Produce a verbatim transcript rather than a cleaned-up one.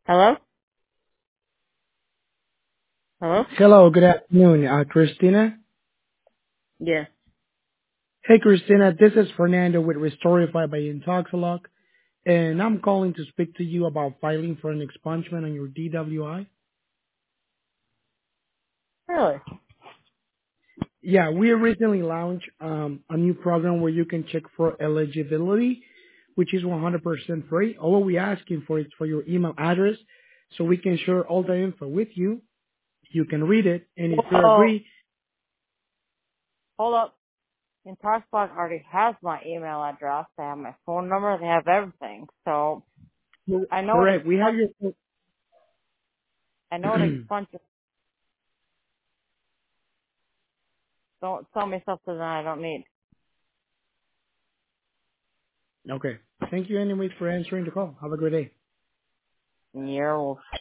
Hello? Hello? Hello, good afternoon, uh, Christina. Yes. Hey, Christina, this is Fernando with Restorify by Intoxilog, and I'm calling to speak to you about filing for an expungement on your D W I. Really? Yeah, we recently launched um, a new program where you can check for eligibility, which is one hundred percent free. All we're asking for is for your email address so we can share all the info with you. You can read it, and if you Whoa. agree, Hold up. InTalkBlock already has my email address. They have my phone number. They have everything. So I know what correct. We have expunge. your I know what expunge is. Don't tell me something that I don't need. okay. Thank you, anyways, for answering the call. Have a good day. You're